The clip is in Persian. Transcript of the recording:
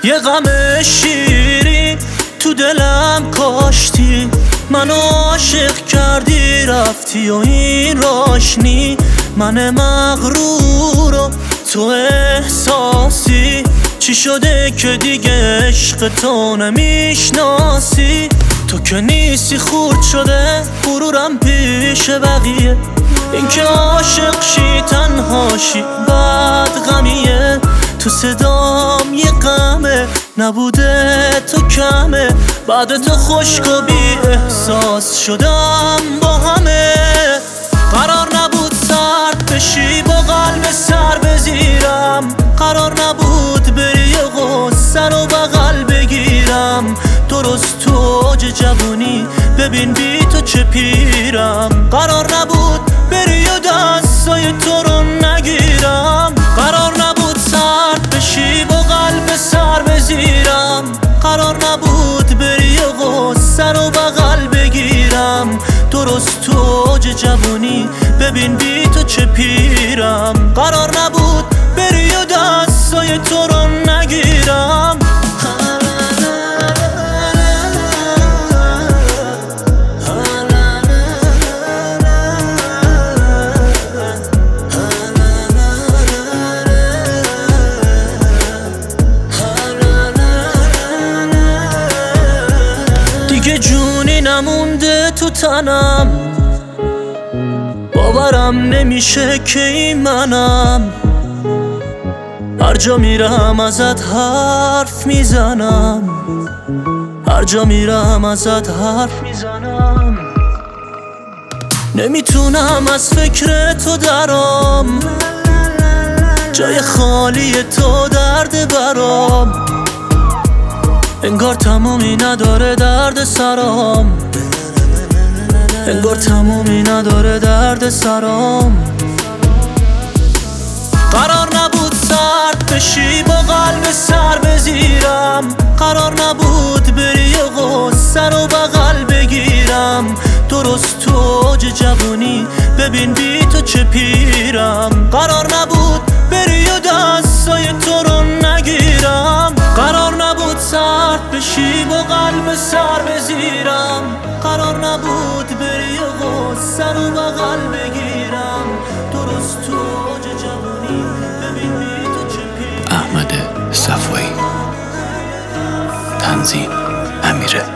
یه غم شیرین تو دلم کاشتی، منو عاشق کردی رفتی و این راشنی. من مغرور و تو احساسی، چی شده که دیگه عشق تو نمیشناسی؟ تو که نیستی خورد شده غرورم پیش بقیه، این که عاشق شی تنهاشی بعد غمیه. تو صدام یه غمه نبوده تو کمه، بعد تو خشک و بی احساس شدم با همه. قرار نبود سرد بشی با قلب سر بزیرم، قرار نبود بری و غصه رو بغل بگیرم. درست تو اوج جوونی ببین بی تو چه پیرم. قرار نبود بری و دستای تو رو نگیرم، قرار نبود سرد بشی با قلب سر بزیرم، قرار نبود بری و غصه رو بغل بگیرم. درست تو اوج جوونی ببین بی تو چه پیرم. قرار نبود بری و دستای تو رو نگیرم. دیگه جونی نمونده تو تنم، باورم نمیشه که این منم. هر جا میرم ازت حرف میزنم، هر جا میرم ازت حرف میزنم. نمیتونم از فکر تو درام، جای خالی تو درد برام. انگار تمومی نداره درد سرام، انگار تمومی نداره درد سرام. قرار نبود سرد بشی با قلب سر بزیرم، قرار نبود بری و غصه رو بغل بگیرم. درست تو اوج جوونی ببین بی تو چه پیرم. قرار نبود بری و دستای تو رو نگیرم، قرار نبود سرد بشی با قلب سر بزیرم، قرار نبود بری و غصه رو بغل بگیرم. درست تو اوج جوونی ببین بی تو چه پیرم. احمد صفایی، تنظیم امیره.